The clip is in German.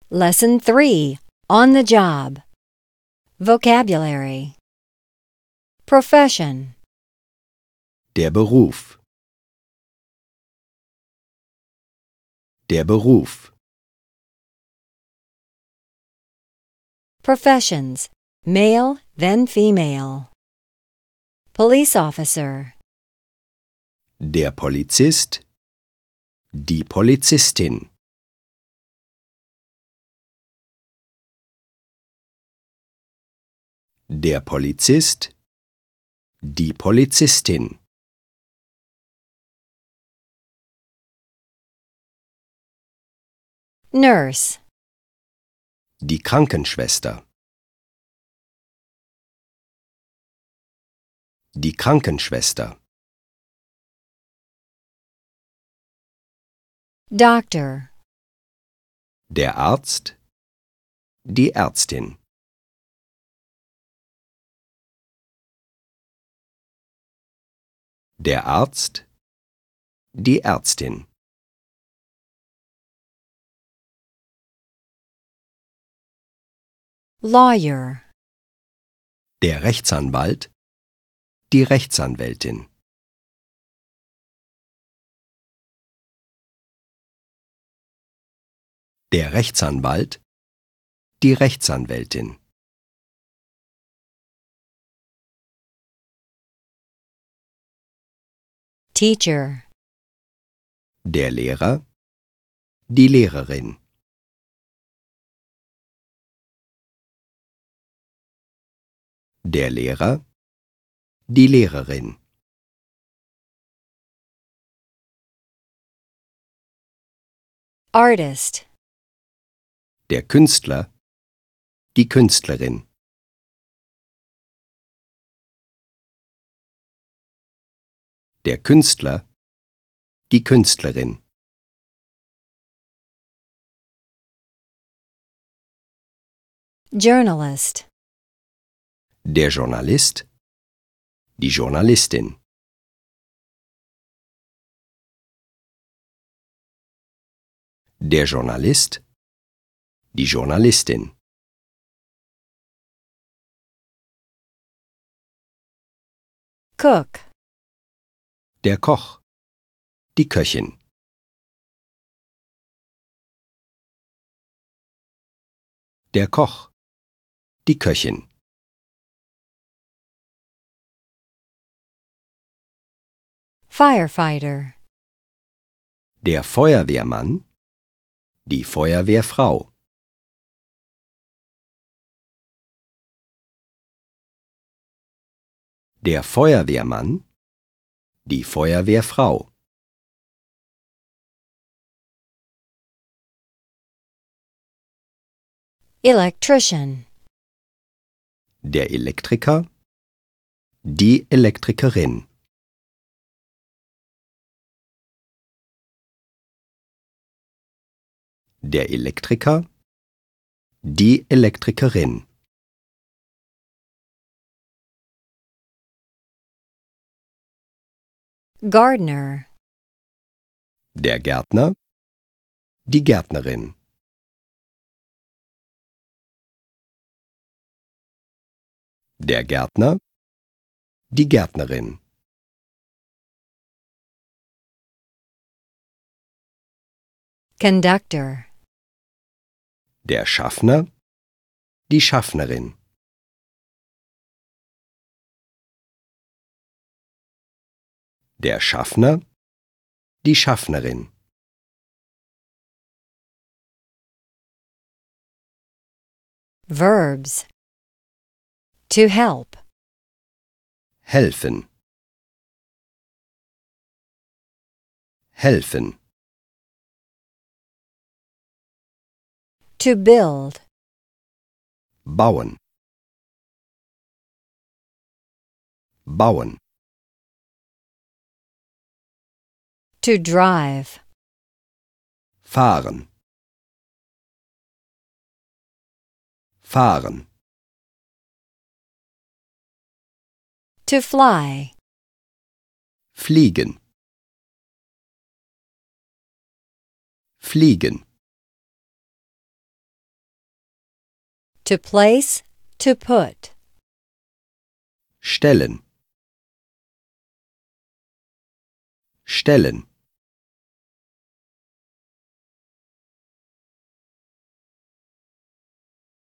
Lesson 3. On the job. Vocabulary. Profession. Der Beruf. Der Beruf. Professions. Male, then female. Police officer. Der Polizist. Die Polizistin. Der Polizist. Die Polizistin. Nurse. Die Krankenschwester. Die Krankenschwester. Doctor. Der Arzt. Die Ärztin. Der Arzt. Die Ärztin. Lawyer. Der Rechtsanwalt. Die Rechtsanwältin. Der Rechtsanwalt. Die Rechtsanwältin. Teacher. Der Lehrer. Die Lehrerin. Der Lehrer. Die Lehrerin. Artist. Der Künstler. Die Künstlerin. Der Künstler. Die Künstlerin. Journalist. Der Journalist. Die Journalistin. Der Journalist. Die Journalistin. Cook. Der Koch. Die Köchin. Der Koch. Die Köchin. Firefighter. Der Feuerwehrmann. Die Feuerwehrfrau. Der Feuerwehrmann. Die Feuerwehrfrau. Electrician. Der Elektriker. Die Elektrikerin. Der Elektriker. Die Elektrikerin. Gardener. Der Gärtner. Die Gärtnerin. Der Gärtner. Die Gärtnerin. Conductor. Der Schaffner. Die Schaffnerin. Der Schaffner. Die Schaffnerin. Verbs. To help. Helfen. Helfen. To build. Bauen. Bauen. To drive. Fahren. Fahren. To fly. Fliegen. Fliegen. To place, to put. Stellen. Stellen.